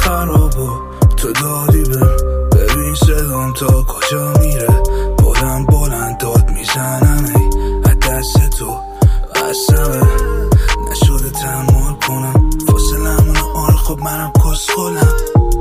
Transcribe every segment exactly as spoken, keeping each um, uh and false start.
خراب و تو دادی بهم. ببین صدام تا کجا میره، بلند بلند داد میزنم ای از دست تو بستمه، نشده تحمل کنم فاصلمونو. آره خب منم کسخولم،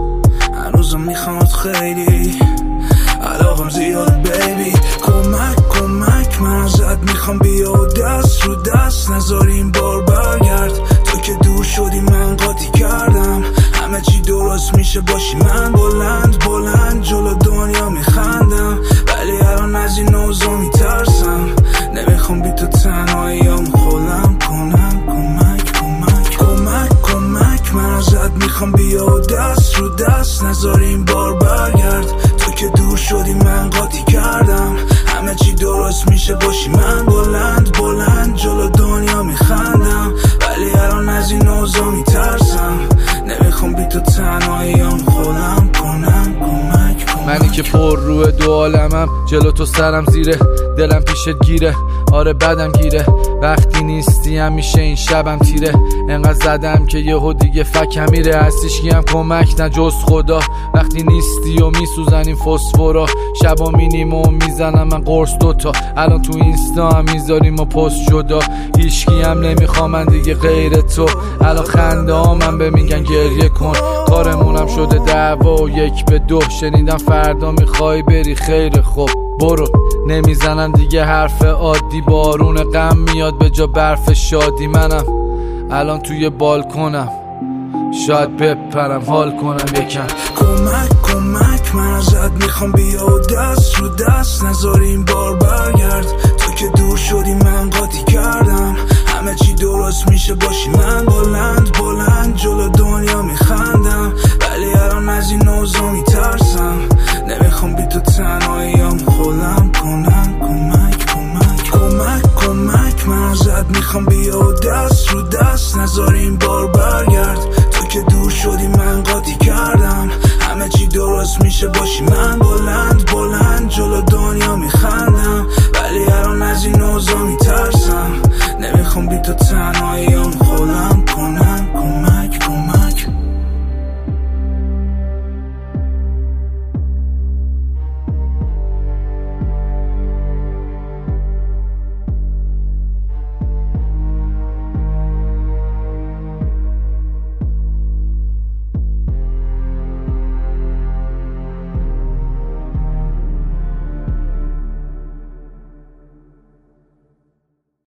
هنوزم میخوامت خیلی، علاقم زیاده بیبی. کمک کمک من ازت میخوام، بیا و دست رو دست نذاری این بار برگرد. تو که دور شدی من قاطی کردم، همه چی درست میشه باشی من بلند بلند جلو دنیا میخندم، ولی الان از این اوضاع میترسم، نمیخوام بی تو تنهاییام خودم کنم. کمک کمک کمک کمک من ازت میخوام، بیا و دست رو دست نذاری این بار برگرد. تو که دور شدی من قاطی کردم، همه چی درست میشه باشی من بلند بلند جلو دنیا میخندم، ولی الان از این اوضاع میترسم، نمیخوام بی تو تنهاییام خودم کنم. کمک کمک منی که پر روی دو عالمم، جلو تو سرم زیره، دلم پیشت گیره، آره بدم گیره، وقتی نیستی همیشه این شبم تیره، انقدر زدم که یهو دیگه فکم میره، هستیش کیم کمک نه جز خدا، وقتی نیستی و میسوزن این فسفورا، شبا مینیم و میزنم من قرص دوتا، الان تو اینستا هم میذاریم و پست جدا، هیچکی هم نمیخوام من دیگه غیر تو، الان خنده ها من به میگن گریه کن، کارمونم شده دعوا و یک به دو، شنیدم فردا میخوای بری خیر خوب برو، نمیزنم دیگه حرف عادی، بارون غم میاد به جا برف شادی، منم الان توی بالکنم، شاید بپرم حال کنم یکم. کمک کمک من ازت میخوام، بیا و دست رو دست نذاری این بار برگرد. تو که دور شدی من قاطی کردم، همه چی درست میشه باشی من بلند بلند جلو دنیا میخندم، ولی الان از این اوضاع میترسم، نمیخوام بی تو تنهاییام خود